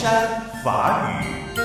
山法语。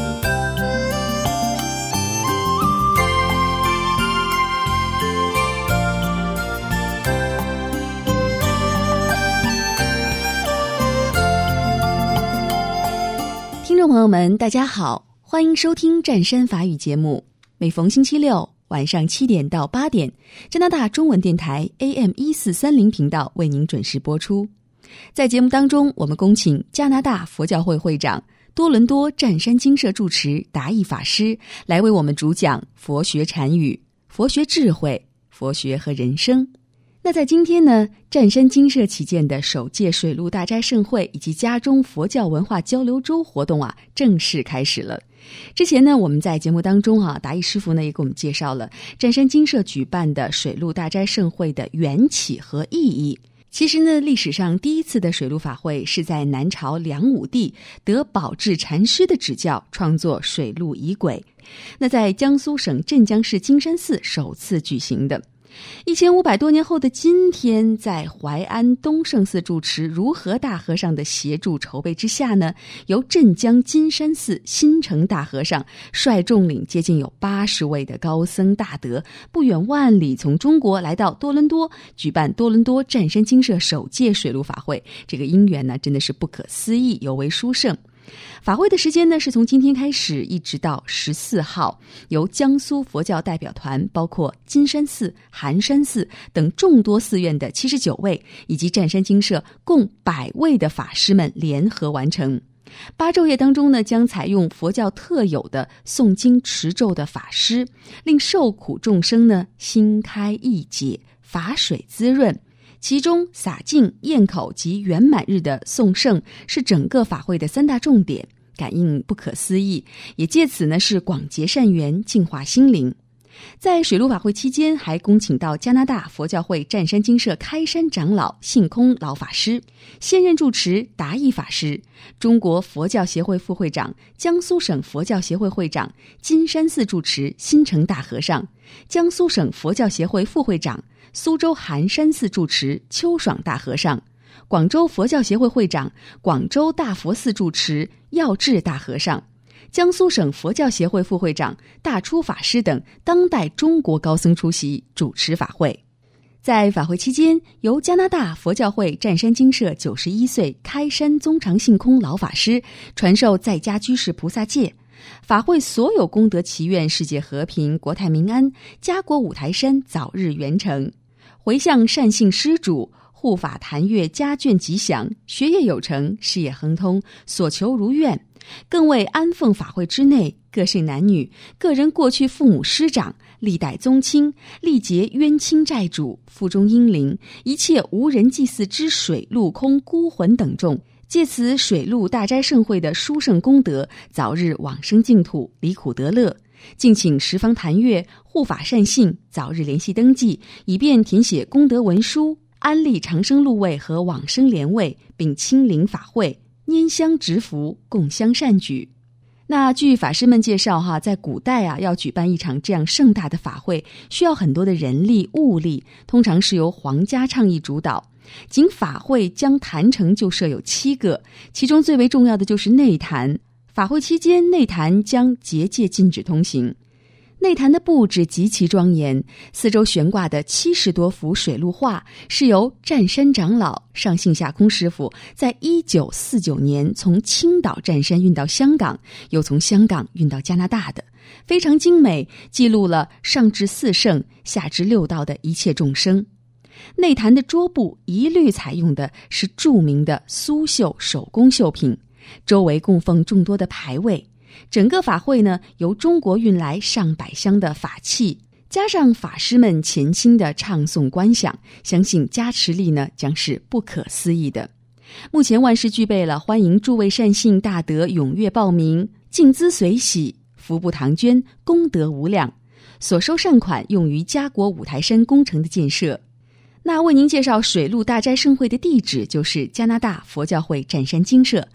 听众朋友们，大家好，欢迎收听湛山法语节目。每逢星期六晚上7点到8点，加拿大中文电台 AM1430 频道为您准时播出。在节目当中，我们恭请加拿大佛教会会长、多伦多湛山精舍住持达义法师来为我们主讲佛学禅语、佛学智慧、佛学和人生。那在今天呢，湛山精舍起见的首届水陆大斋盛会以及家中佛教文化交流周活动正式开始了。之前呢，我们在节目当中达义师傅呢也给我们介绍了湛山精舍举办的水陆大斋盛会的缘起和意义。其实呢，历史上第一次的水陆法会是在南朝梁武帝得宝志禅师的指教，创作水陆仪轨，那在江苏省镇江市金山寺首次举行的。1500多年后的今天，在淮安东胜寺住持如和大和尚的协助筹备之下呢，由镇江金山寺新城大和尚率众领接近有80位的高僧大德，不远万里从中国来到多伦多，举办多伦多湛山精舍首届水陆法会。这个因缘呢，真的是不可思议，尤为殊胜。法会的时间呢，是从今天开始一直到14号，由江苏佛教代表团，包括金山寺、寒山寺等众多寺院的79位，以及湛山精舍共100位的法师们联合完成。8昼夜当中呢，将采用佛教特有的诵经持咒的法师，令受苦众生呢心开意解，法水滋润。其中洒净、咽口及圆满日的诵圣是整个法会的3大重点，感应不可思议，也借此呢是广结善缘，净化心灵。在水陆法会期间，还恭请到加拿大佛教会湛山精舍开山长老性空老法师、现任住持达义法师、中国佛教协会副会长、江苏省佛教协会会长、金山寺住持新城大和尚、江苏省佛教协会副会长、苏州寒山寺住持秋爽大和尚、广州佛教协会会长、广州大佛寺住持耀智大和尚、江苏省佛教协会副会长大初法师等当代中国高僧出席主持法会。在法会期间，由加拿大佛教会湛山精舍91岁开山宗常性空老法师传授在家居士菩萨戒，法会所有功德祈愿世界和平、国泰民安，家国五台山早日圆成，回向善信施主，护法坛月家眷吉祥，学业有成，事业亨通，所求如愿。更为安奉法会之内各姓男女、个人过去父母师长、历代宗亲、历劫冤亲债主、腹中婴灵、一切无人祭祀之水陆空孤魂等众，借此水陆大斋盛会的殊胜功德，早日往生净土，离苦得乐。敬请十方坛月、护法善信早日联系登记，以便填写功德文书，安立长生禄位和往生莲位，并亲临法会拈香植福，共襄善举。那据法师们介绍在古代要举办一场这样盛大的法会，需要很多的人力物力，通常是由皇家倡议主导。仅法会将坛城就设有7个，其中最为重要的就是内坛。法会期间，内坛将结界禁止通行。内坛的布置极其庄严，四周悬挂的70多幅水陆画是由湛山长老上性下空师傅在1949年从青岛湛山运到香港，又从香港运到加拿大的，非常精美，记录了上至4圣、下至6道的一切众生。内坛的桌布一律采用的是著名的苏绣手工绣品，周围供奉众多的牌位。整个法会呢，由中国运来上百箱的法器，加上法师们潜心的唱诵观想，相信加持力呢将是不可思议的。目前万事俱备了，欢迎诸位善信大德踊跃报名，尽资随喜，福布唐捐，功德无量，所收善款用于家国五台山工程的建设。那为您介绍水陆大斋盛会的地址，就是加拿大佛教会湛山精舍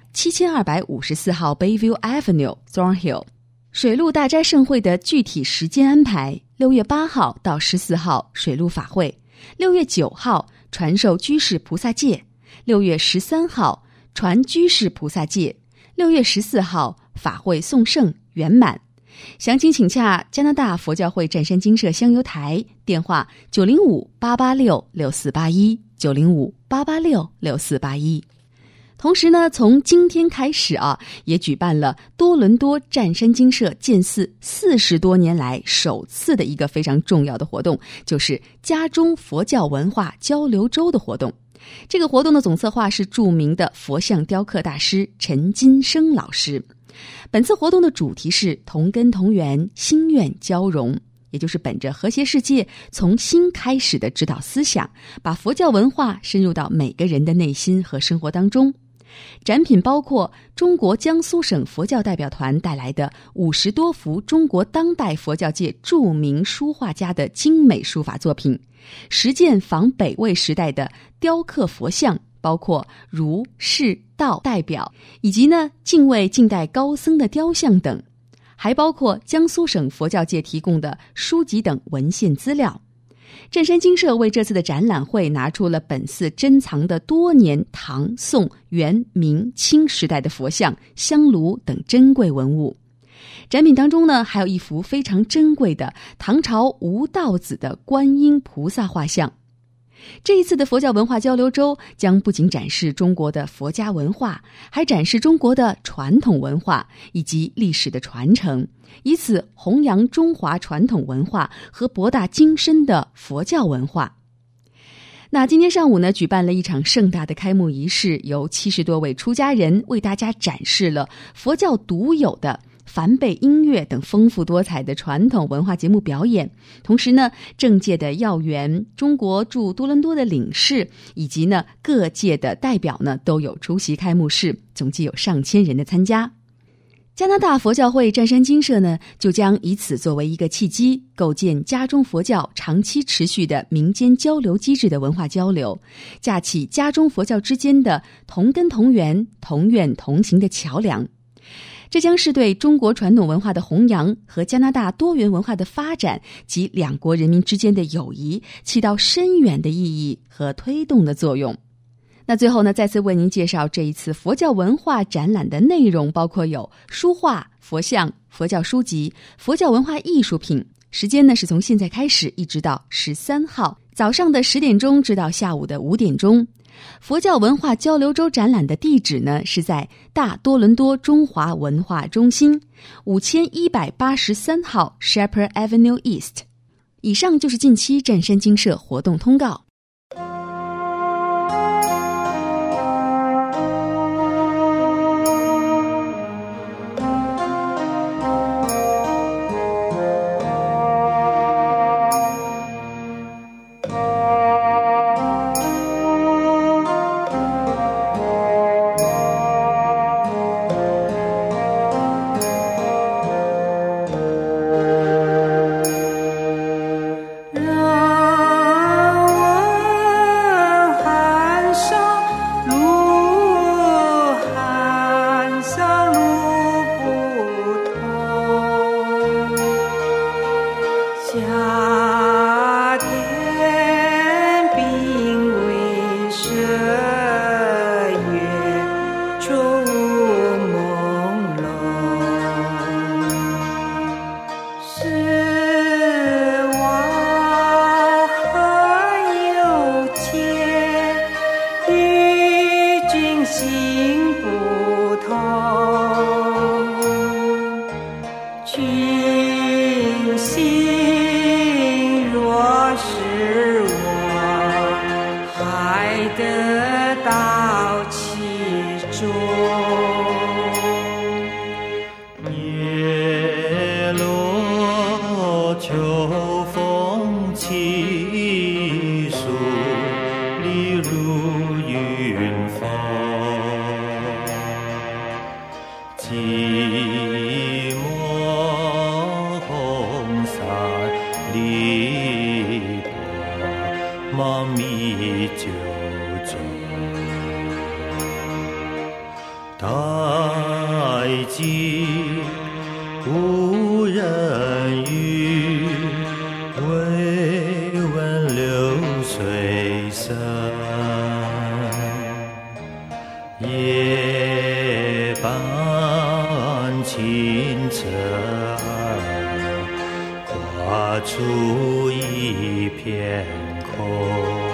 7254号 Bayview Avenue Thornhill。 水陆大斋盛会的具体时间安排：6月8号到14号水陆法会，6月9号传授居士菩萨戒，6月13号传居士菩萨戒 6月14号法会送圣圆满。详情请洽加拿大佛教会湛山精舍香油台，电话905-886-6481 905-886-6481。同时呢，从今天开始也举办了多伦多湛山精舍建寺40多年来首次的一个非常重要的活动，就是家中佛教文化交流周的活动。这个活动的总策划是著名的佛像雕刻大师陈金生老师。本次活动的主题是同根同源，心愿交融，也就是本着和谐世界从心开始的指导思想，把佛教文化深入到每个人的内心和生活当中。展品包括中国江苏省佛教代表团带来的50多幅中国当代佛教界著名书画家的精美书法作品，10件仿北魏时代的雕刻佛像，包括儒、释、道代表，以及敬畏近代高僧的雕像等，还包括江苏省佛教界提供的书籍等文献资料。湛山精舍为这次的展览会拿出了本寺珍藏的多年唐、宋、元、明、清时代的佛像、香炉等珍贵文物。展品当中还有一幅非常珍贵的唐朝吴道子的观音菩萨画像。这一次的佛教文化交流周将不仅展示中国的佛家文化，还展示中国的传统文化以及历史的传承，以此弘扬中华传统文化和博大精深的佛教文化。那今天上午举办了一场盛大的开幕仪式，由70多位出家人为大家展示了佛教独有的梵贝音乐等丰富多彩的传统文化节目表演。同时政界的要员、中国驻多伦多的领事以及各界的代表都有出席开幕式，总计有上千人的参加。加拿大佛教会湛山精舍就将以此作为一个契机，构建家中佛教长期持续的民间交流机制的文化交流，架起家中佛教之间的同根同源、同愿同行的桥梁。这将是对中国传统文化的弘扬和加拿大多元文化的发展及两国人民之间的友谊起到深远的意义和推动的作用。那最后再次为您介绍这一次佛教文化展览的内容，包括有书画、佛像、佛教书籍、佛教文化艺术品。时间是从现在开始一直到13号早上的10点钟至到下午的5点钟。佛教文化交流周展览的地址是在大多伦多中华文化中心5183号 Shepherd Avenue East。 以上就是近期湛山精舍活动通告。 无人语，微闻流水声。夜半出一片空。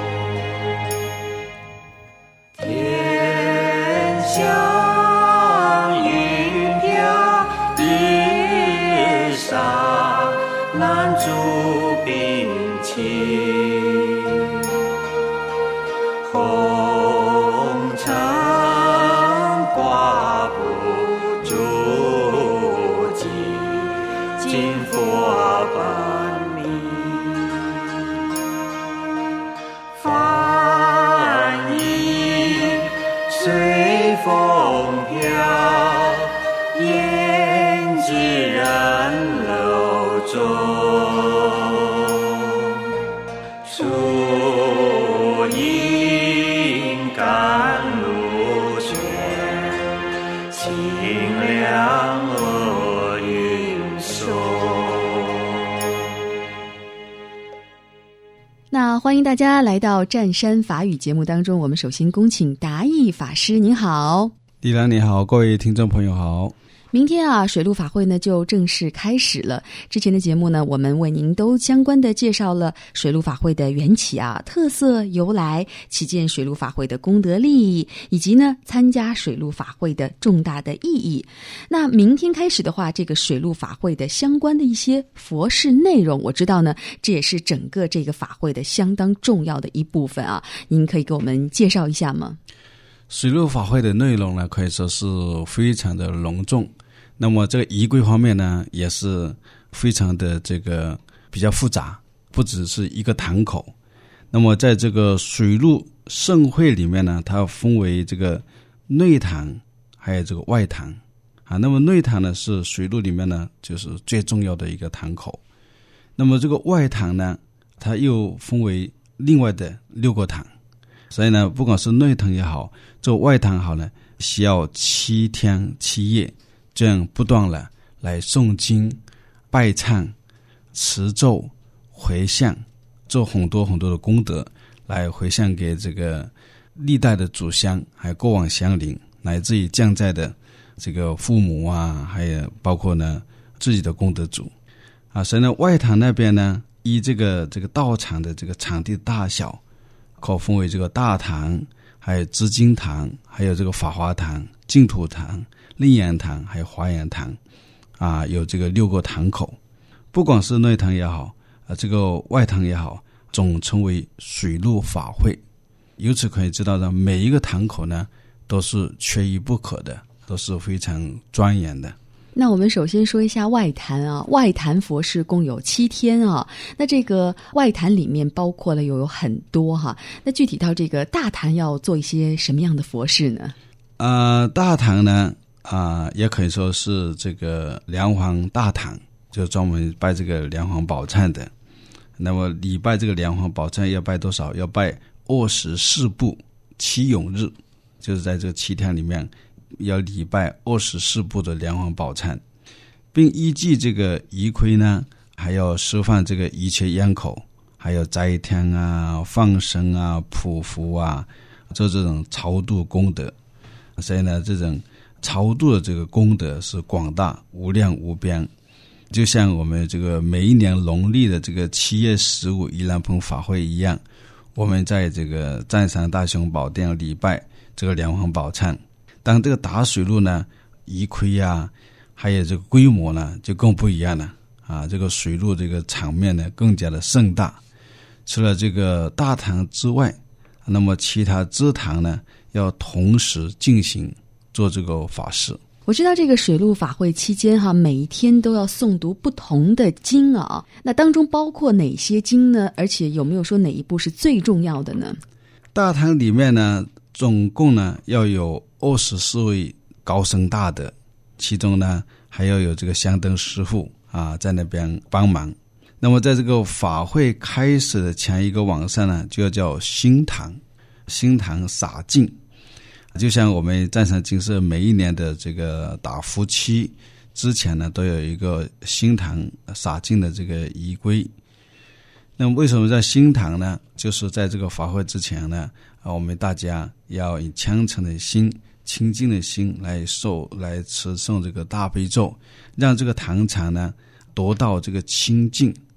天上云飘，日上拦住冰清，红尘挂不住金佛本名，梵音随风飘，胭脂染楼中，树阴甘露泉，清凉鹅云松。 那欢迎大家来到湛山法语节目当中，我们首先恭请达义法师，您好。 丽兰你好，各位听众朋友好。 明天啊，水陆法会呢就正式开始了。之前的节目呢，我们为您都相关的介绍了水陆法会的缘起啊、特色、由来、起建水陆法会的功德利益，以及呢参加水陆法会的重大的意义。那明天开始的话，这个水陆法会的相关的一些佛事内容，我知道呢，这也是整个这个法会的相当重要的一部分啊。您可以给我们介绍一下吗？ 水陆法会的内容呢，可以说是非常的隆重。那么这个仪规方面呢，也是非常的这个比较复杂，不只是一个堂口。那么在这个水陆盛会里面呢，它分为这个内堂还有这个外堂啊。那么内堂呢是水陆里面呢就是最重要的一个堂口。那么这个外堂呢，它又分为另外的6个堂。所以呢，不管是内堂也好，这个外堂好呢，需要7天7夜。这样不断的来诵经、拜忏、持咒、回向，做很多很多的功德，来回向给这个历代的祖先，还有过往祥灵，乃至于降在的这个父母啊，还有包括呢自己的功德主啊。所以呢，外堂那边呢，依这个道场的这个场地大小，可分为这个大堂，还有资经堂，还有这个法华堂、净土堂、令言堂还有华严堂啊，有这个6个堂口。不管是内堂也好这个外堂也好，总称为水陆法会。由此可以知道的，每一个堂口呢都是缺一不可的，都是非常庄严的。 那我们首先说一下外坛啊，外坛佛事共有7天啊。那这个外坛里面包括了有很多哈。那具体到这个大坛要做一些什么样的佛事呢？ 大坛呢也可以说是这个梁皇大堂，就专门拜这个梁皇宝忏的。那么礼拜这个梁皇宝忏要拜多少？要拜24部7永日，就是在这个7天里面要礼拜24部的梁皇宝忏，并依据这个仪规呢，还要释放这个一切烟口，还有斋天啊、放生啊、普福啊，做这种超度功德。所以呢，这种超度的这个功德是广大无量无边。就像我们这个每一年农历的这个7月15盂兰盆法会一样，我们在这个湛山大雄宝殿礼拜这个梁皇宝忏。当这个打水陆呢，仪规啊，还有这个规模呢，就更不一样了啊！这个水陆这个场面呢，更加的盛大。除了这个大堂之外，那么其他支堂呢，要同时进行做这个法事。 我知道这个水陆法会期间哈，每一天都要诵读不同的经啊。那当中包括哪些经呢？而且有没有说哪一部是最重要的呢？ 大堂里面呢，总共呢要有24位高僧大德，其中呢还要有这个香灯师父啊在那边帮忙。那么在这个法会开始的前一个晚上呢，就要叫新堂洒净。就像我们湛山精舍每一年的这个打伏期之前呢，都有一个新堂洒净的这个仪规。那么为什么在新堂呢？就是在这个法会之前呢，我们大家要以虔诚的心、清净的心来持诵这个大悲咒，让这个堂场呢得到这个清净，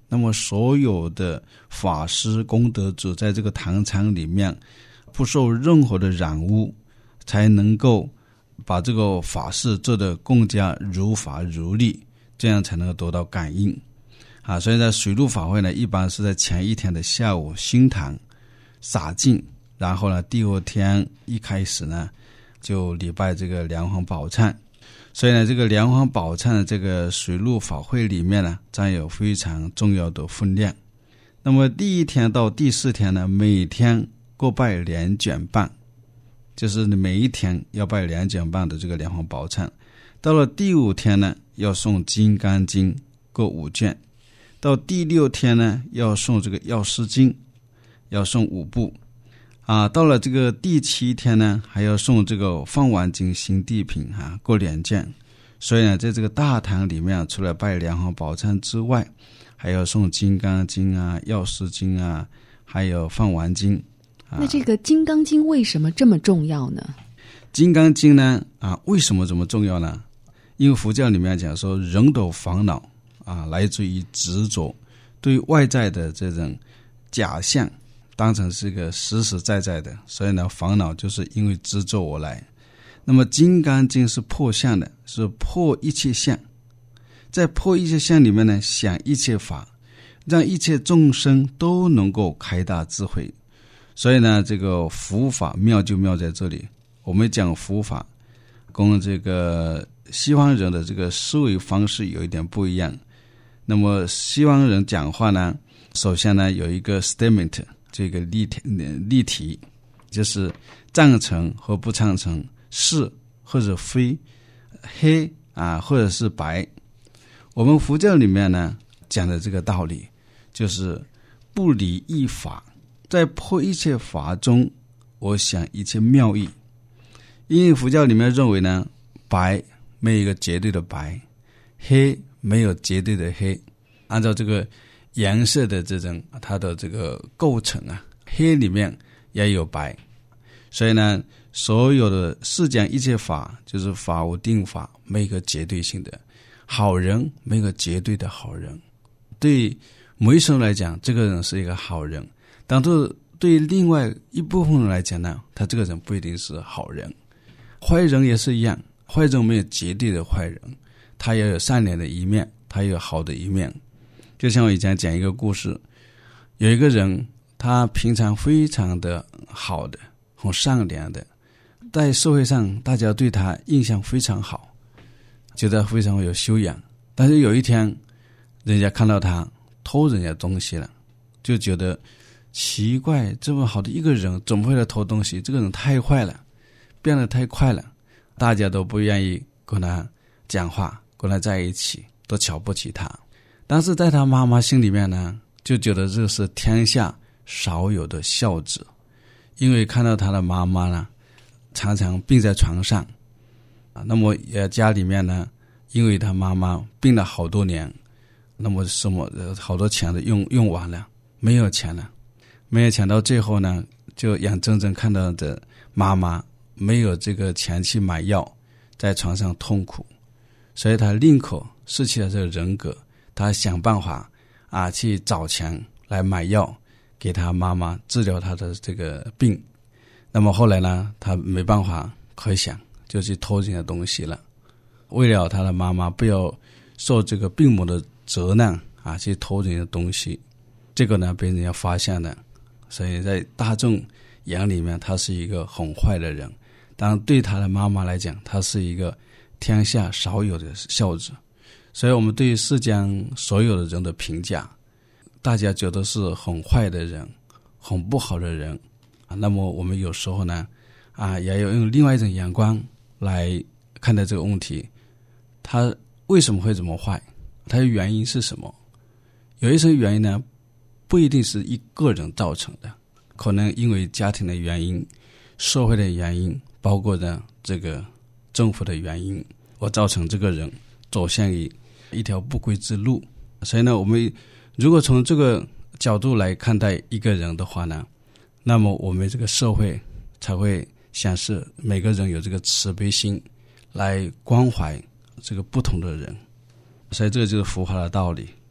那么所有的法师功德主在这个坛场里面不受任何的染污，才能够把这个法事做得更加如法如律，这样才能够得到感应啊。所以在水陆法会呢，一般是在前一天的下午兴坛洒净，然后呢第二天一开始呢就礼拜这个梁皇宝忏。所以呢，这个梁皇宝忏的这个水陆法会里面呢，占有非常重要的分量。那么第一天到第4天呢，每天各拜2卷半，就是每一天要拜2卷半的这个梁皇宝忏。到了第5天呢，要诵《金刚经》各5卷。到第6天呢，要诵这个药师经，要诵5部。到了这个第7天呢，还要诵这个放完经行地品各2卷。所以呢，在这个大堂里面，除了拜梁皇宝忏之外，还要诵金刚经啊、药师经啊，还有放完经。 那这个金刚经为什么这么重要呢？ 金刚经呢，为什么这么重要呢？因为佛教里面讲说，人的烦恼来自于执着，对外在的这种假象当成是一个实实在在的，所以呢，烦恼就是因为执着而来。那么金刚经是破相的，是破一切相，在破一切相里面呢，想一切法，让一切众生都能够开大智慧。所以呢，这个佛法妙就妙在这里。我们讲佛法跟这个西方人的这个思维方式有一点不一样。那么西方人讲话呢，首先呢有一个 statement， 这个例题，就是赞成和不赞成，是或者非，黑或者是白。我们佛教里面呢讲的这个道理就是不离一法，在破一切法中，我想一切妙义。因为佛教里面认为呢，白没有一个绝对的白，黑没有绝对的黑。按照这个颜色的这种它的这个构成黑里面也有白。所以呢，所有的世间一切法就是法无定法，没有一个绝对性的。好人没有一个绝对的好人，对某一种来讲，这个人是一个好人，但是对另外一部分人来讲呢，他这个人不一定是好人。坏人也是一样，坏人没有绝对的坏人，他也有善良的一面，他也有好的一面。就像我以前讲一个故事，有一个人，他平常非常的好的，很善良的，在社会上大家对他印象非常好，觉得非常有修养。但是有一天，人家看到他偷人家东西了，就觉得奇怪，这么好的一个人怎么会来偷东西？这个人太坏了，变得太快了，大家都不愿意跟他讲话，跟他在一起，都瞧不起他。但是在他妈妈心里面呢，就觉得这是天下少有的孝子。因为看到他的妈妈呢，常常病在床上那么家里面呢，因为他妈妈病了好多年，那么什么好多钱都用完了，没有钱了，没有钱到最后呢，就眼睁睁看到的妈妈没有这个钱去买药，在床上痛苦，所以他宁可失去了这个人格，他想办法去找钱来买药，给他妈妈治疗他的这个病。那么后来呢，他没办法可想，就去偷人家东西了。为了他的妈妈不要受这个病魔的责难去偷人家东西，这个呢被人家发现了，所以在大众眼里面他是一个很坏的人，但对他的妈妈来讲，他是一个天下少有的孝子。所以我们对于世间所有的人的评价，大家觉得是很坏的人，很不好的人那么我们有时候呢也要用另外一种眼光来看待这个问题，他为什么会这么坏，他的原因是什么。有一些原因呢，不一定是一个人造成的，可能因为家庭的原因、社会的原因，包括呢这个政府的原因，而造成这个人走向于一条不归之路。所以呢，我们如果从这个角度来看待一个人的话呢，那么我们这个社会才会显示每个人有这个慈悲心，来关怀这个不同的人。所以这个就是佛法的道理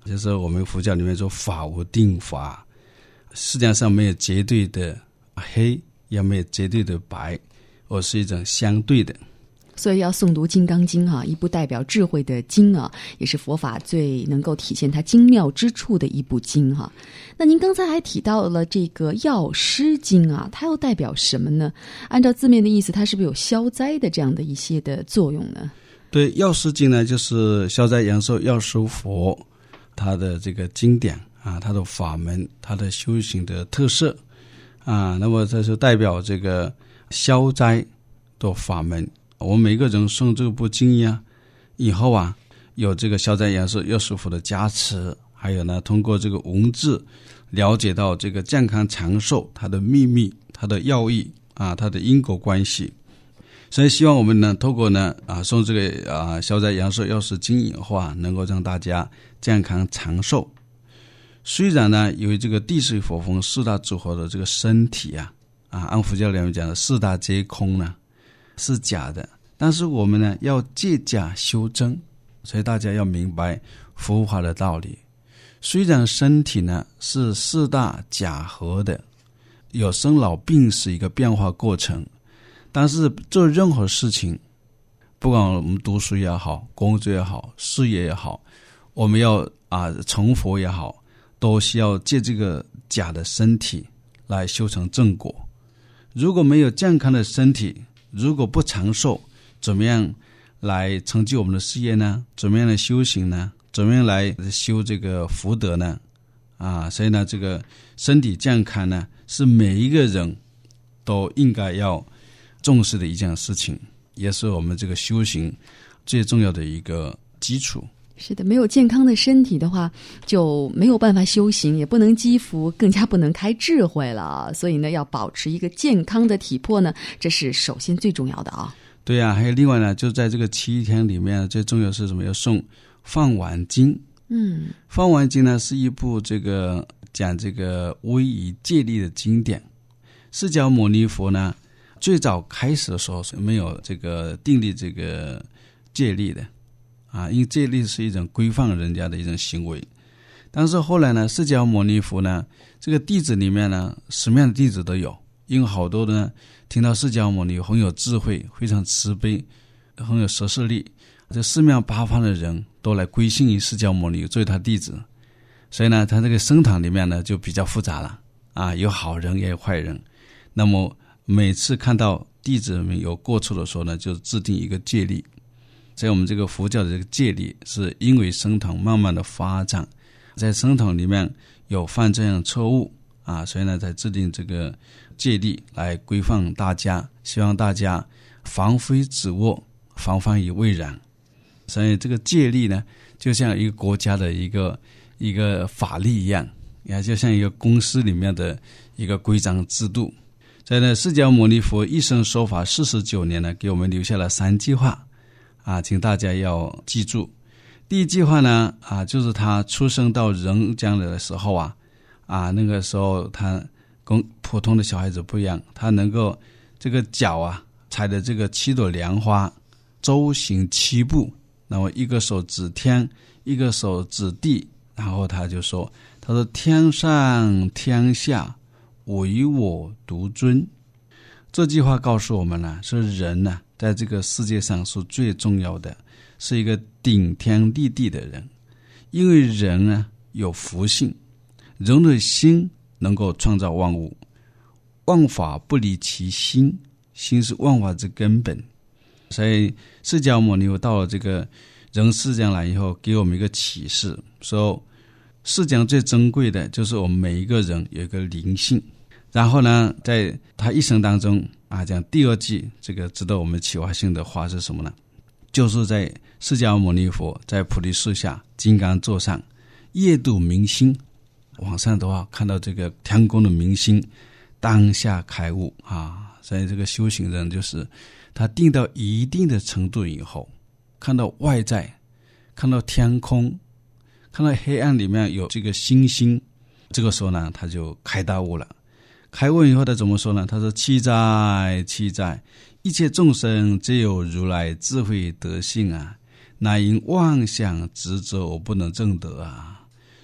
就是我们佛教里面说法无定法，世界上没有绝对的黑，也没有绝对的白，而是一种相对的。 所以要诵读《金刚经》一部代表智慧的经也是佛法最能够体现它精妙之处的一部经那您刚才还提到了这个药师经它又代表什么呢？按照字面的意思，它是不是有消灾的这样的一些的作用呢？ 对，药师经呢，就是消灾阳寿药师佛他的这个经典他的法门，他的修行的特色那么这是代表这个消灾的法门。我们每个人诵这部经以后有这个消灾阳寿药师佛的加持，还有呢，通过这个文字了解到这个健康长寿它的秘密，它的要义它的因果关系。所以希望我们呢，透过呢诵这个消灾阳寿药师经以后能够让大家健康长寿。虽然呢，由于这个地水火风四大组合的这个身体按佛教里面讲的四大皆空呢是假的，但是我们呢要借假修真，所以大家要明白佛法的道理。虽然身体呢是四大假合的，有生老病死一个变化过程，但是做任何事情，不管我们读书也好，工作也好，事业也好，我们要成佛也好，都需要借这个假的身体来修成正果。如果没有健康的身体，如果不长寿，怎么样来成就我们的事业呢？怎么样来修行呢？怎么样来修这个福德呢？所以呢，这个身体健康呢，是每一个人都应该要重视的一件事情，也是我们这个修行最重要的一个基础。 是的，没有健康的身体的话，就没有办法修行，也不能积福，更加不能开智慧了。所以呢，要保持一个健康的体魄呢，这是首先最重要的对还有另外呢，就在这个7天里面，最重要是什么？要诵放完经。放完经呢是一部这个讲这个威仪戒律的经典。释迦牟尼佛呢，最早开始的时候是没有这个订立这个戒律的因为戒律是一种规范人家的一种行为。但是后来呢，释迦牟尼佛呢，这个弟子里面呢，什么样的弟子都有，因为好多呢听到释迦牟尼很有智慧，非常慈悲，很有舍舍力，这四面八方的人都来归信于释迦牟尼作为他弟子。所以呢，他这个僧堂里面呢就比较复杂了有好人也有坏人。那么每次看到弟子们有过错的时候呢，就制定一个戒律。所以我们这个佛教的这个戒律，是因为僧堂慢慢的发展，在僧堂里面有犯这样错误所以呢才制定这个戒律来规范大家，希望大家防非止恶，防范于未然。所以这个戒律呢，就像一个国家的一个法律一样，也就像一个公司里面的一个规章制度。所以呢，释迦牟尼佛一生说法49年呢，给我们留下了3句话请大家要记住。第一句话呢就是他出生到人间的时候那个时候他跟普通的小孩子不一样，他能够这个脚踩的这个7朵莲花，周行7步，那么一个手指天，一个手指地，然后他说天上天下唯我独尊。这句话告诉我们呢，说人呢在这个世界上是最重要的，是一个顶天立地的人。因为人呢有福性，人的心能够创造万物，万法不离其心，心是万法之根本。所以释迦牟尼到了这个人世间来以后，给我们一个启示，说世间最珍贵的就是我们每一个人有一个灵性。然后呢，在他一生当中讲第2句这个值得我们启发性的话是什么呢？就是在释迦牟尼佛在菩提树下金刚座上夜度明星，晚上的话看到这个天空的明星，当下开悟所以这个修行人就是他定到一定的程度以后，看到外在，看到天空，看到黑暗里面有这个星星，这个时候呢他就开大悟了。开悟以后他怎么说呢？他说七哉七哉，一切众生皆有如来智慧德性乃因妄想执着我不能证得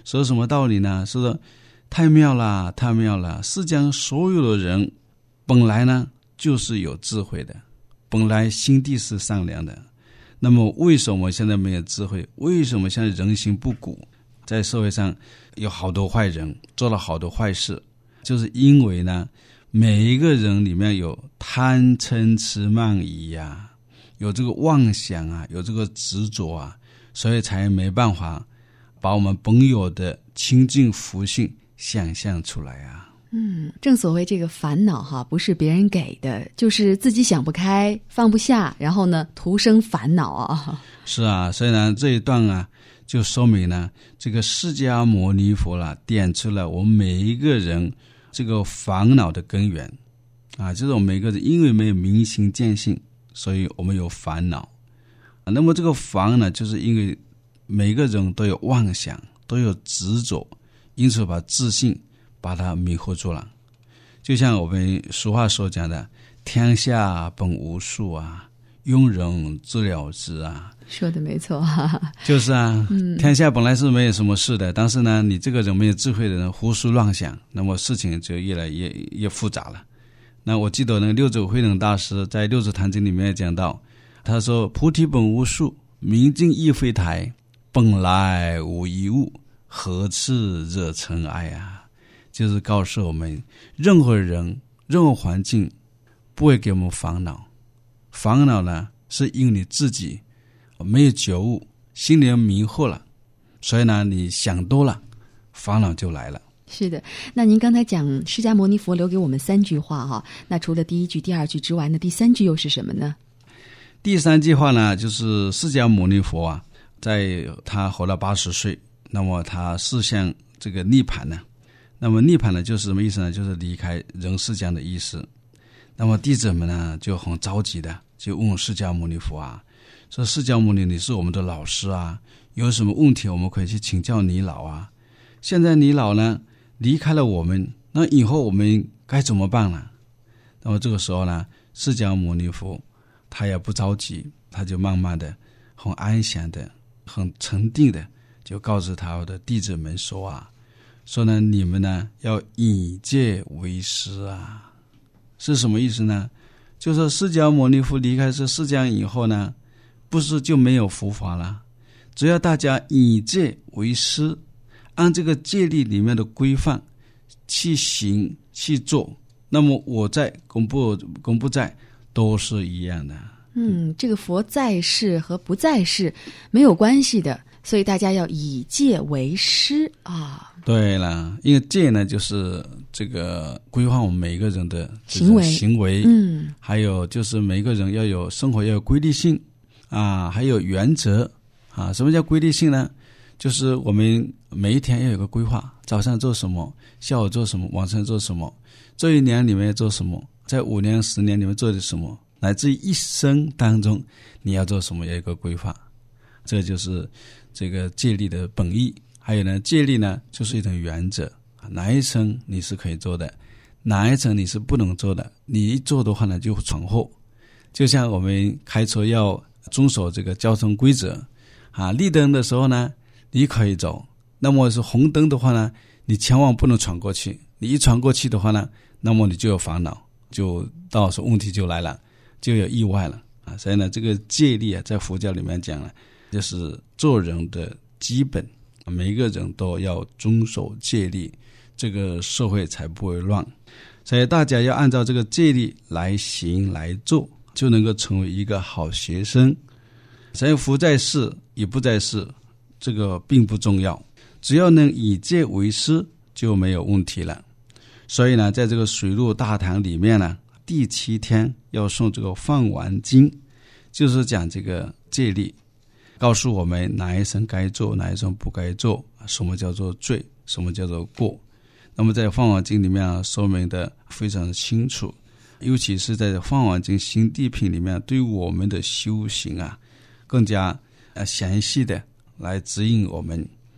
说什么道理呢？是说太妙了，太妙了！世间所有的人本来呢就是有智慧的，本来心地是善良的。那么为什么现在没有智慧？为什么现在人心不古？在社会上有好多坏人，做了好多坏事，就是因为呢，每一个人里面有贪嗔痴慢疑呀，有这个妄想啊，有这个执着啊，所以才没办法把我们本有的清净福性想象出来啊。 正所谓这个烦恼哈，不是别人给的，就是自己想不开放不下，然后呢徒生烦恼啊。 是啊，所以呢这一段啊就说明呢，这个释迦牟尼佛啦点出了我们每一个人这个烦恼的根源啊，就是我们每个人因为没有明心见性，所以我们有烦恼。那么这个烦呢，就是因为每个人都有妄想，都有执着，因此把自信把它迷惑住了。就像我们俗话所讲的，天下本无事啊，庸人自了之啊。 说的没错就是啊，天下本来是没有什么事的，但是呢你这个人没有智慧的人胡思乱想，那么事情就越来越复杂了。那我记得那个六祖慧能大师在六祖坛经里面讲到，他说菩提本无树，明镜亦非台，本来无一物，何事惹尘埃啊。就是告诉我们，任何人任何环境不会给我们烦恼，烦恼呢是因为你自己没有觉悟，心里迷惑了，所以呢你想多了，烦恼就来了。 是的，那您刚才讲释迦牟尼佛留给我们3句话哈，那除了第1句、第2句之外，那第3句又是什么呢？ 第3句话呢，就是释迦牟尼佛啊，在他活到80岁，那么他示现这个涅槃呢。那么涅槃呢，就是什么意思呢？就是离开人世间的意思。那么弟子们呢，就很着急的就问释迦牟尼佛啊，说释迦牟尼，你是我们的老师啊，有什么问题我们可以去请教你老啊。现在你老呢离开了我们，那以后我们该怎么办呢？那么这个时候呢，释迦牟尼佛他也不着急，他就慢慢的很安详的很沉定的就告诉他的弟子们说啊，说呢你们呢要以戒为师啊。是什么意思呢？就是说释迦牟尼佛离开这世间以后呢，不是就没有佛法了，只要大家以戒为师，按这个戒律里面的规范去行去做，那么我在公不在都是一样的。 这个佛在世和不在世没有关系的，所以大家要以戒为师啊。对了，因为戒呢就是这个规范我们每一个人的行为，还有就是每一个人要有生活要有规律性啊，还有原则啊。什么叫规律性呢？就是我们每一天要有个规划，早上做什么，下午做什么，晚上做什么，这1年里面要做什么，在5年10年里面做的什么，乃至于一生当中你要做什么，要有一个规划。这就是这个戒律的本意。还有呢，戒律呢就是一种原则，哪一层你是可以做的，哪一层你是不能做的，你一做的话呢就闯祸。就像我们开车要遵守这个交通规则啊，绿灯的时候呢你可以走，那么是红灯的话呢你千万不能闯过去，你一闯过去的话呢，那么你就有烦恼，就到时候问题就来了，就有意外了啊。所以呢这个戒律啊，在佛教里面讲了，就是做人的基本，每一个人都要遵守戒律，这个社会才不会乱。所以大家要按照这个戒律来行来做，就能够成为一个好学生。所以佛在世与不在世这个并不重要，只要能以戒为师就没有问题了。所以呢在这个水陆大堂里面呢，第7天要诵这个放完经，就是讲这个戒律，告诉我们哪一生该做，哪一生不该做，什么叫做罪，什么叫做过。那么在放完经里面说明的非常清楚，尤其是在放完经行地品里面，对我们的修行啊更加详细的来指引我们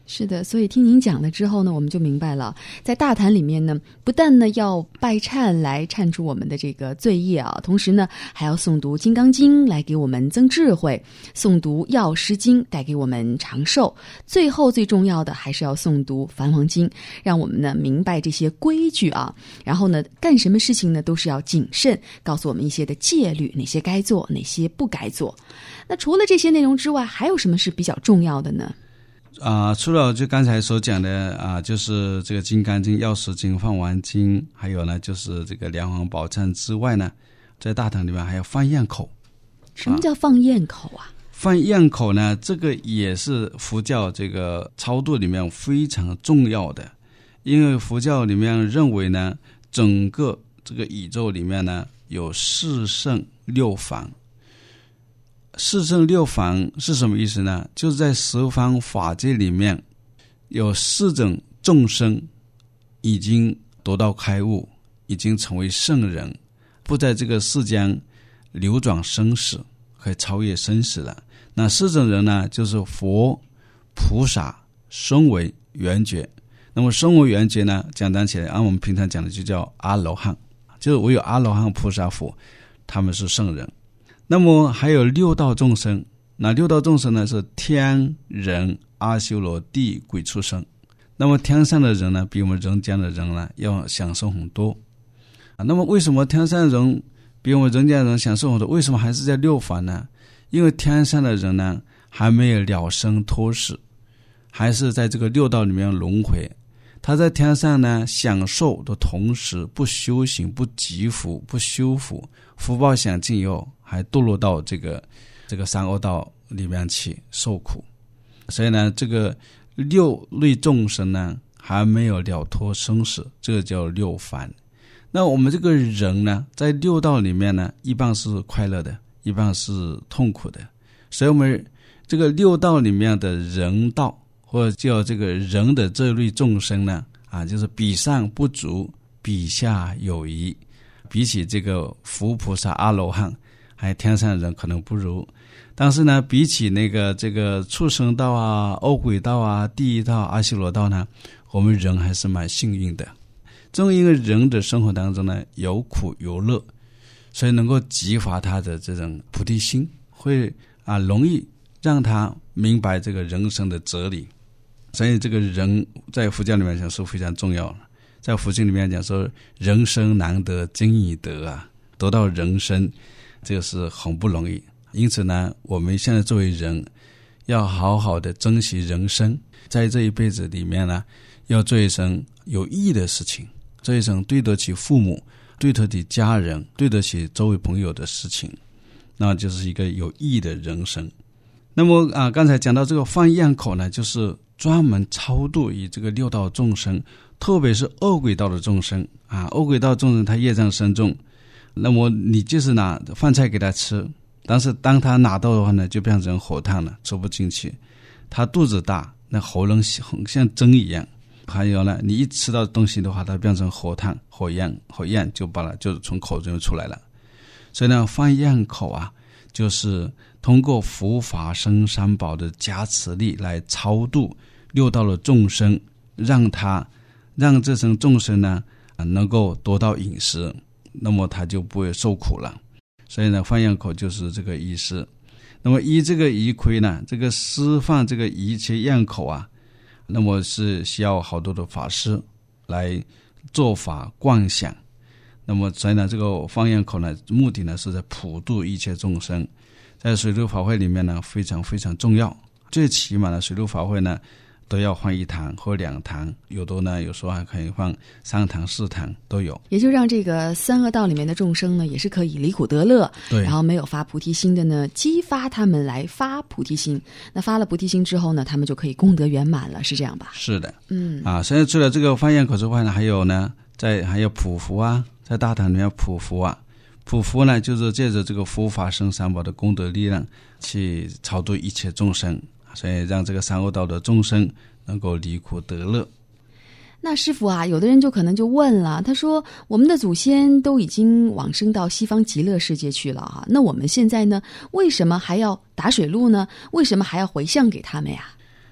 是的，所以听您讲了之后呢，我们就明白了，在大坛里面呢，不但呢要拜忏来忏除我们的这个罪业啊，同时呢还要诵读金刚经来给我们增智慧，诵读药师经带给我们长寿，最后最重要的还是要诵读梵王经，让我们呢明白这些规矩啊，然后呢干什么事情呢都是要谨慎，告诉我们一些的戒律，哪些该做，哪些不该做。那除了这些内容之外，还有什么是比较重要的呢？ 除了就刚才所讲的就是这个金刚经、药师经、梵王经，还有呢就是这个梁皇宝忏之外呢，在大堂里面还有放焰口。 什么叫放焰口啊？ 放焰口呢，这个也是佛教这个超度里面非常重要的，因为佛教里面认为呢，整个这个宇宙里面呢有四圣六凡。四圣六凡是什么意思呢？就是在十方法界里面有四种众生已经得到开悟，已经成为圣人，不在这个世间流转生死，可以超越生死了。那四种人呢，就是佛、菩萨、声闻、缘觉。那么声闻缘觉呢，简单起来按我们平常讲的就叫阿罗汉，就是唯有阿罗汉、菩萨、佛他们是圣人。那么还有六道众生，那六道众生呢是天人、阿修罗、地、鬼、畜生。那么天上的人呢，比我们人间的人呢要享受很多。那么为什么天上人比我们人间人享受很多？为什么还是在六凡呢？因为天上的人呢还没有了生脱死，还是在这个六道里面轮回。他在天上呢享受的同时，不修行、不积福、不修福，福报享尽以后，还堕落到这个三恶道里面去受苦。所以呢，这个六类众生呢还没有了脱生死，这个叫六凡。那我们这个人呢，在六道里面呢，一半是快乐的，一半是痛苦的。所以我们这个六道里面的人道，或者叫这个人的这类众生呢，就是比上不足，比下有余。比起这个佛菩萨、阿罗汉，还有天上人可能不如，但是呢，比起这个畜生道啊、恶鬼道啊、地狱道、阿修罗道呢，我们人还是蛮幸运的。正因为人的生活当中呢有苦有乐，所以能够激发他的这种菩提心，会容易让他明白这个人生的哲理。所以这个人在佛教里面讲是非常重要的。在佛经里面讲说，人生难得今已得啊，得到人生这个是很不容易。因此呢，我们现在作为人要好好的珍惜人生，在这一辈子里面呢，要做一生有意义的事情，做一生对得起父母、对得起家人、对得起周围朋友的事情，那就是一个有意义的人生。那么刚才讲到这个放焰口呢，就是专门超度以这个六道众生，特别是恶鬼道的众生恶鬼道众生他业障深重，那么你就是拿饭菜给他吃，但是当他拿到的话呢，就变成火炭了，吃不进去。他肚子大，那喉咙像针一样。还有呢，你一吃到东西的话，它变成火炭、火焰就从口中出来了。所以呢，放焰口就是通过佛法僧三宝的加持力来超度六道的众生，让这层众生呢能够得到饮食，那么他就不会受苦了。所以呢，放焰口就是这个意思。那么依这个仪规呢，这个施放这个一切焰口那么是需要好多的法师来做法观想。那么所以呢，这个放焰口呢，目的呢是在普度一切众生。在水陆法会里面呢，非常非常重要。最起码的水陆法会呢，都要放1堂或2堂，有的呢，有时候还可以放3堂4堂都有。 也就让这个三恶道里面的众生呢，也是可以离苦得乐。 对。 然后没有发菩提心的呢，激发他们来发菩提心。那发了菩提心之后呢，他们就可以功德圆满了，是这样吧？ 是的。所以除了这个放焰口之外呢，还有普福在大堂里面普福普福呢，就是借着这个佛法僧三宝的功德力量去超度一切众生，所以让这个三恶道的众生能够离苦得乐。 那师父有的人就可能就问了，他说我们的祖先都已经往生到西方极乐世界去了那我们现在呢，为什么还要打水路呢？为什么还要回向给他们呀？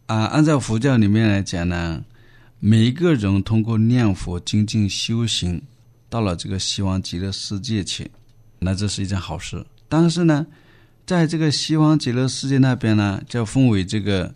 按照佛教里面来讲呢，每一个人通过念佛精进修行，到了这个西方极乐世界去，那这是一件好事。但是呢，在这个西方极乐世界那边呢，就分为这个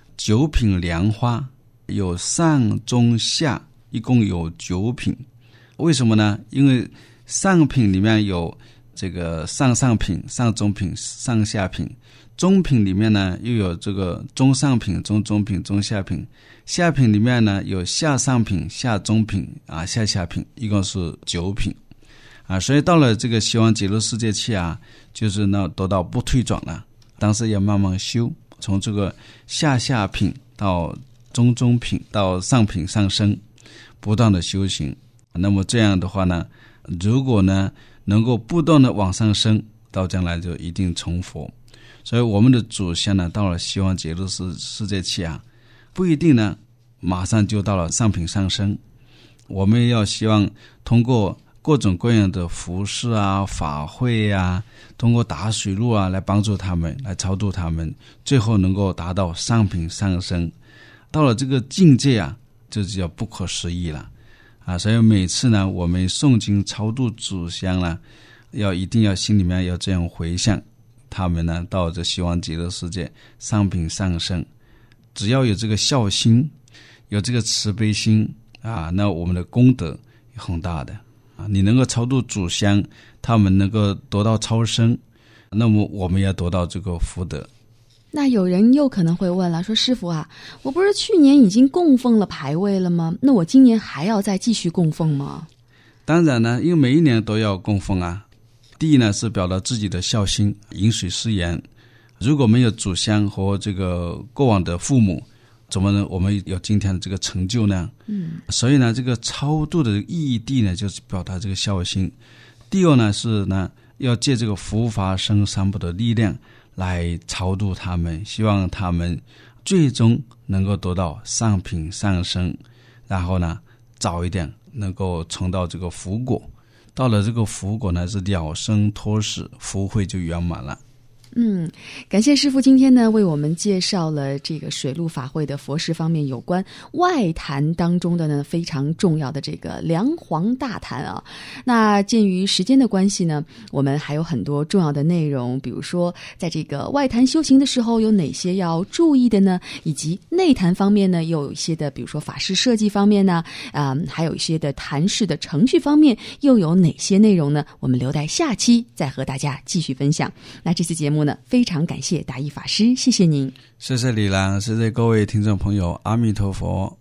9品莲花，有上中下，一共有9品。为什么呢？因为上品里面有这个上品、上中品、上下品，中品里面呢又有这个中上品、中中品、中下品，下品里面呢有下上品、下中品下下品，一共是9品所以到了这个西方极乐世界去就是得到不退转了，但是要慢慢修，从这个下品到中中品到上品上升，不断的修行。那么这样的话呢，如果呢能够不断的往上升，到将来就一定成佛。所以我们的祖先呢，到了西方极乐世界去不一定呢马上就到了上品上升。我们要希望通过各种各样的服饰法会通过打水路来帮助他们，来超度他们，最后能够达到上品上升。到了这个境界就叫不可思议了所以每次呢我们诵经超度祖先呢，一定要心里面要这样回向，他们呢到这西方极乐世界上品上升。只要有这个孝心，有这个慈悲心那我们的功德很大的你能够超度祖先，他们能够得到超生，那么我们要得到这个福德。 那有人又可能会问了，说师父我不是去年已经供奉了牌位了吗？那我今年还要再继续供奉吗？ 当然呢，因为每一年都要供奉第一呢是表达自己的孝心，饮水思源。如果没有祖先和这个过往的父母，怎么能我们有今天的这个成就呢？所以呢，这个超度的意义呢，就是表达这个孝心。第二呢是呢，要借这个佛法僧三宝的力量来超度他们，希望他们最终能够得到上品上升，然后呢早一点能够成到这个福果。到了这个福果呢，是了生脱死，福慧就圆满了。 感谢师父今天呢为我们介绍了这个水陆法会的佛事方面有关外坛当中的呢非常重要的这个梁皇大坛那鉴于时间的关系呢，我们还有很多重要的内容，比如说在这个外坛修行的时候有哪些要注意的呢，以及内坛方面呢又有一些的比如说法事设计方面呢还有一些的坛事的程序方面又有哪些内容呢，我们留待下期再和大家继续分享。那这次节目呢非常感谢达义法师，谢谢您。 谢谢李兰，谢谢各位听众朋友，阿弥陀佛。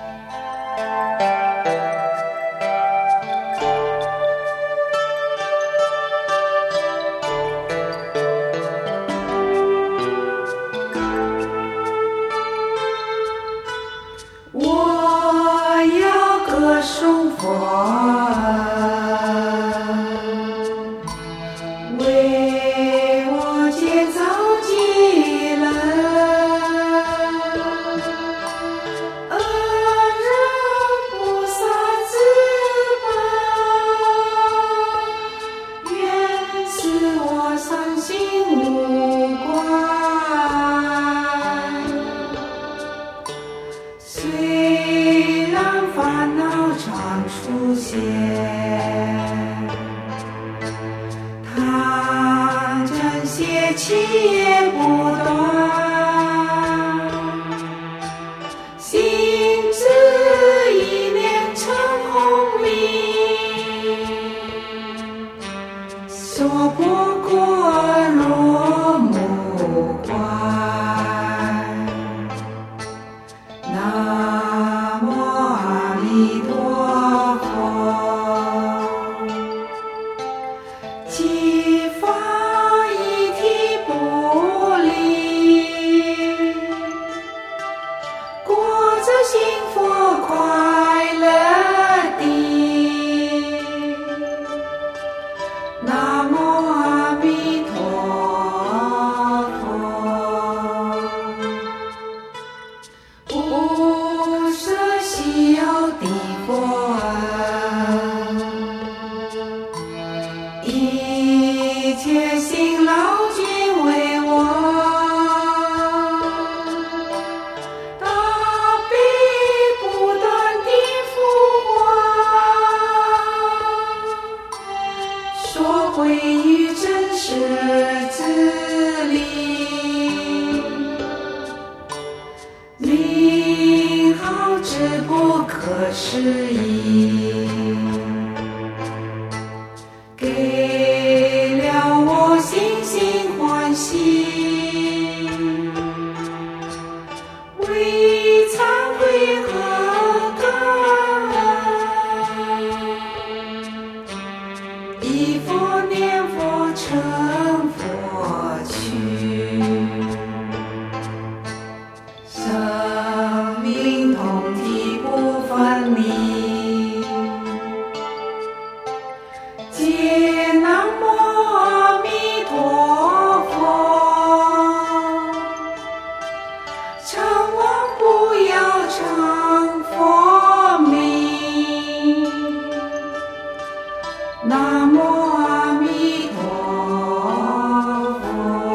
我要歌颂佛， 说会与真实之理，美好之不可思议，给了我信心欢喜，为忏悔和感恩，以佛念佛成佛趣，生命同体不分离，皆南无阿弥陀佛，成王不要成佛名，南无阿弥陀佛。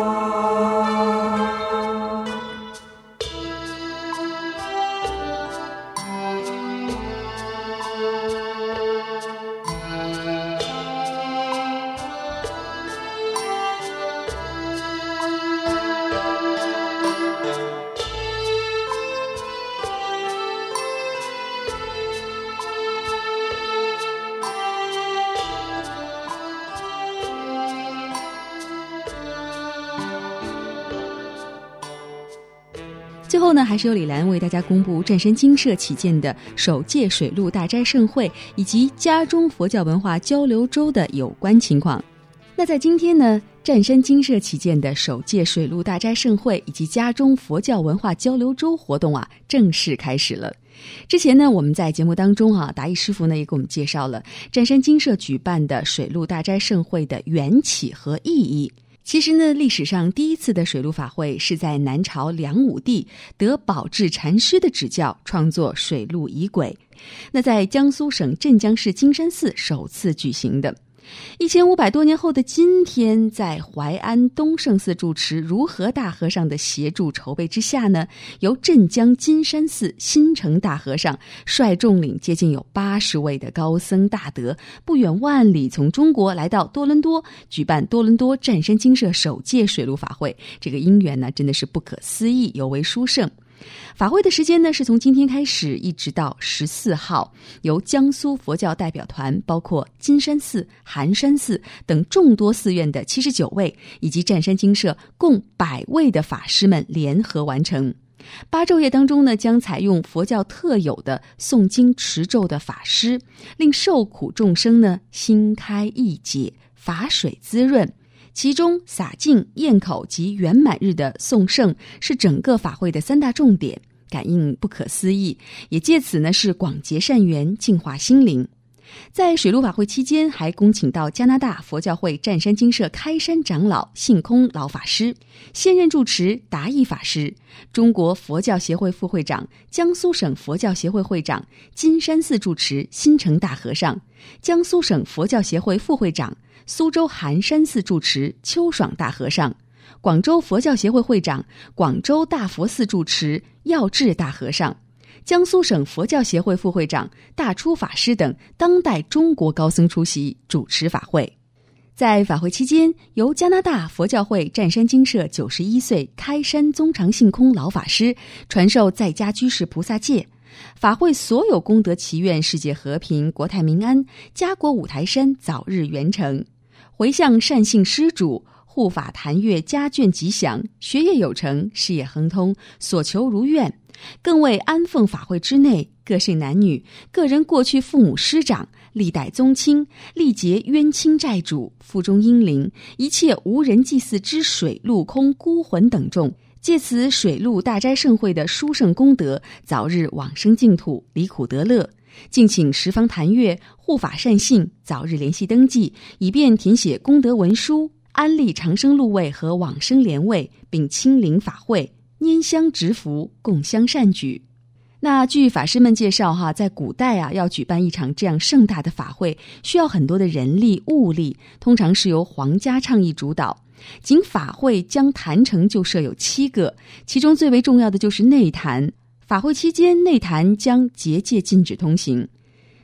最后呢，还是由李兰为大家公布湛山精舍起建的首届水陆大斋盛会以及家中佛教文化交流周的有关情况。那在今天呢，湛山精舍起建的首届水陆大斋盛会以及家中佛教文化交流周活动正式开始了。之前呢，我们在节目当中达义师傅呢也给我们介绍了湛山精舍举办的水陆大斋盛会的缘起和意义。其实呢，历史上第一次的水陆法会是在南朝梁武帝得宝志禅师的指教，创作水陆仪轨。那在江苏省镇江市金山寺首次举行的。1500多年后的今天，在淮安东胜寺住持如和大和尚的协助筹备之下呢，由镇江金山寺新城大和尚率众领接近有80位的高僧大德，不远万里从中国来到多伦多，举办多伦多湛山精舍首届水陆法会。这个因缘呢，真的是不可思议，尤为殊胜。法会的时间呢，是从今天开始一直到14号，由江苏佛教代表团，包括金山寺、寒山寺等众多寺院的79位，以及湛山精舍共100位的法师们联合完成。8昼夜当中呢，将采用佛教特有的诵经持咒的法师，令受苦众生呢心开意解，法水滋润。其中洒净、咽口及圆满日的诵圣是整个法会的3大重点，感应不可思议，也借此呢是广结善缘，净化心灵。在水陆法会期间，还恭请到加拿大佛教会湛山精舍开山长老性空老法师，现任住持达义法师，中国佛教协会副会长、江苏省佛教协会会长、金山寺住持新城大和尚，江苏省佛教协会副会长、苏州寒山寺住持秋爽大和尚，广州佛教协会会长、广州大佛寺住持耀智大和尚，江苏省佛教协会副会长大初法师等当代中国高僧出席主持法会。在法会期间，由加拿大佛教会湛山精舍91岁开山宗常性空老法师传授在家居士菩萨戒，法会所有功德祈愿世界和平、国泰民安，家国五台山早日圆成，回向善信施主，护法坛月家眷吉祥，学业有成，事业亨通，所求如愿。更为安奉法会之内各姓男女、个人过去父母师长、历代宗亲、历劫冤亲债主、腹中婴灵、一切无人祭祀之水陆空孤魂等众，借此水陆大斋盛会的殊胜功德，早日往生净土，离苦得乐。敬请十方坛月护法善信早日联系登记，以便填写功德文书，安立长生路位和往生莲位，并亲临法会拈香植福，共襄善举。那据法师们介绍在古代要举办一场这样盛大的法会，需要很多的人力物力，通常是由皇家倡议主导。仅法会将坛城就设有7个，其中最为重要的就是内坛。法会期间，内坛将结界禁止通行。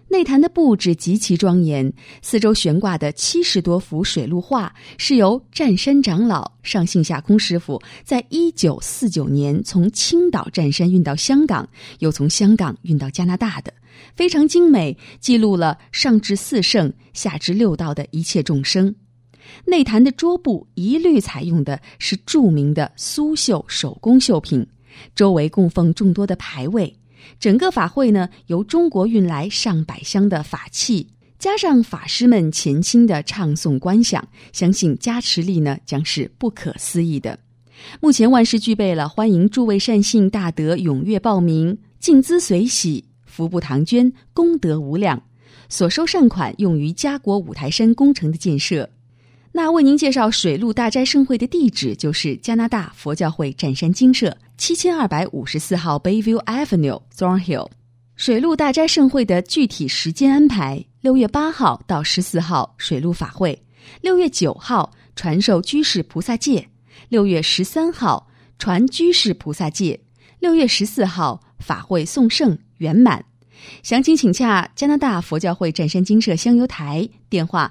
内坛的布置极其庄严，四周悬挂的70多幅水陆画是由占山长老上信下空师傅在1949年从青岛占山运到香港，又从香港运到加拿大的，非常精美，记录了上至四圣下至六道的一切众生。内坛的桌布一律采用的是著名的苏绣手工绣品，周围供奉众多的牌位。整个法会呢，由中国运来上百箱的法器，加上法师们潜心的唱诵观想，相信加持力呢将是不可思议的。目前万事俱备了，欢迎诸位善信大德踊跃报名，尽资随喜，福不唐捐，功德无量。所收善款用于家国五台山工程的建设。那为您介绍水陆大斋盛会的地址，就是加拿大佛教会占山精舍7254号 Bayview Avenue Thornhill。 水陆大斋盛会的具体时间安排：6月8号到14号水陆法会，6月9号传授居士菩萨戒，6月13号传居士菩萨戒，6月14号法会送圣圆满。详情请洽加拿大佛教会占山精舍香油台，电话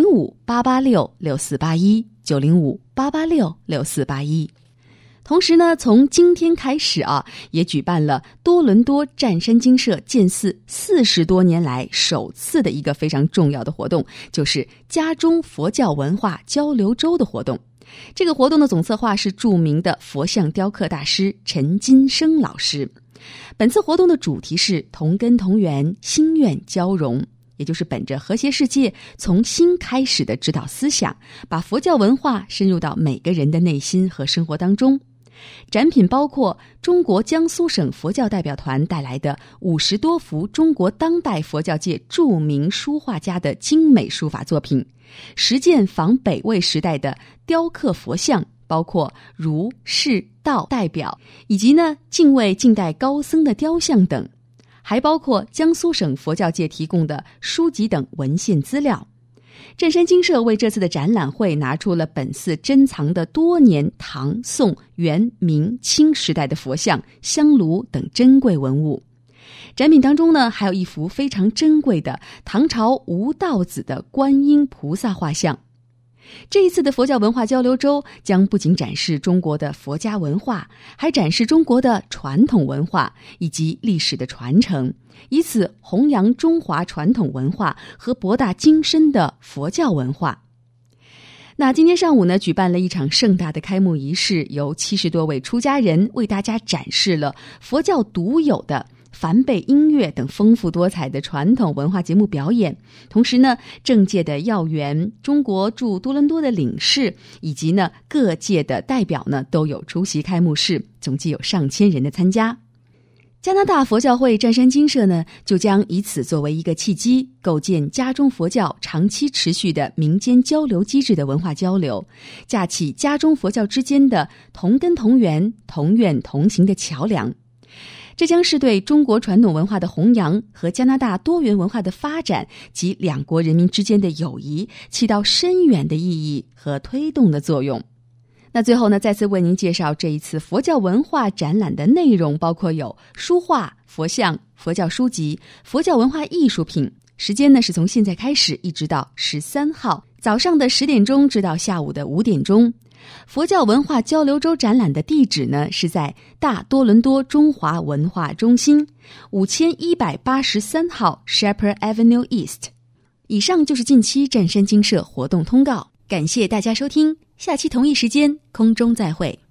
905-886-6481 905-886-6481。同时呢，从今天开始也举办了多伦多占山精舍建寺40多年来首次的一个非常重要的活动，就是家中佛教文化交流周的活动。这个活动的总策划是著名的佛像雕刻大师陈金生老师。本次活动的主题是同根同源，心愿交融，也就是本着和谐世界从心开始的指导思想，把佛教文化深入到每个人的内心和生活当中。展品包括中国江苏省佛教代表团带来的50多幅中国当代佛教界著名书画家的精美书法作品，10件仿北魏时代的雕刻佛像，包括儒、释、道代表，以及近魏近代高僧的雕像等，还包括江苏省佛教界提供的书籍等文献资料。占山精舍为这次的展览会拿出了本寺珍藏的多年唐、宋、元、明、清时代的佛像、香炉等珍贵文物。展品当中还有一幅非常珍贵的唐朝吴道子的观音菩萨画像。这一次的佛教文化交流周将不仅展示中国的佛家文化，还展示中国的传统文化以及历史的传承，以此弘扬中华传统文化和博大精深的佛教文化。那今天上午举办了一场盛大的开幕仪式，由70多位出家人为大家展示了佛教独有的梵贝音乐等丰富多彩的传统文化节目表演。同时政界的要员、中国驻多伦多的领事以及各界的代表都有出席开幕式，总计有上千人的参加。加拿大佛教会占山精舍就将以此作为一个契机，构建家中佛教长期持续的民间交流机制的文化交流，架起家中佛教之间的同根同源、同愿同行的桥梁。这将是对中国传统文化的弘扬和加拿大多元文化的发展及两国人民之间的友谊起到深远的意义和推动的作用。那最后再次为您介绍这一次佛教文化展览的内容，包括有书画、佛像、佛教书籍、佛教文化艺术品。时间是从现在开始一直到13号早上的10点钟至到下午的5点钟。佛教文化交流周展览的地址是在大多伦多中华文化中心5183号 Shepherd Avenue East。 以上就是近期占山精舍活动通告，感谢大家收听，下期同一时间空中再会。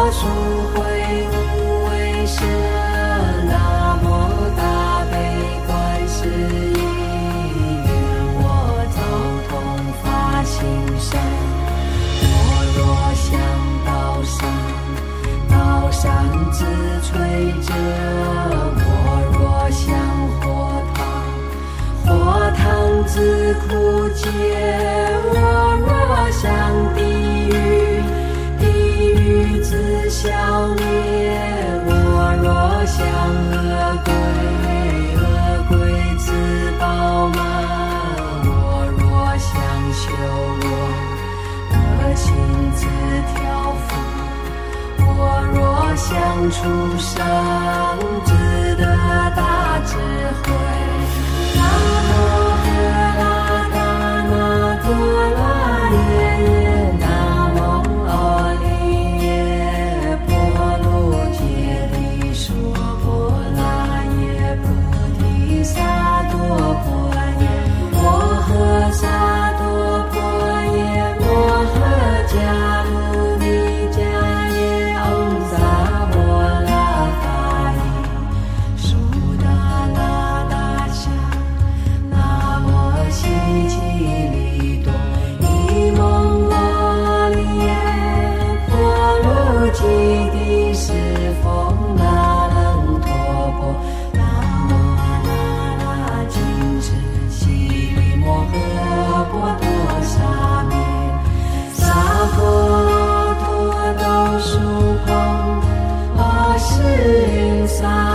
赎回无为舍，南无大悲观世音，愿我早同发心善。我若向道上，道上自摧折；我若向火塘，火塘自枯竭；我若向地狱，地狱自消灭；我若向恶鬼，恶鬼自饱满；我若向修罗，恶行自调伏；我若向畜生，自得大智慧。南无喝啦达那多拉耶耶，南无阿利耶波罗揭谛说波拉耶菩提萨埵婆耶，摩诃萨埵婆耶，摩诃迦卢尼迦耶，唵萨婆拉法伊，苏达那达夏，那摩悉吉利多，伊蒙罗利耶，婆卢基帝释风那冷陀婆，南无那那金智悉利摩诃婆多沙弥，萨婆多都输空，阿世云萨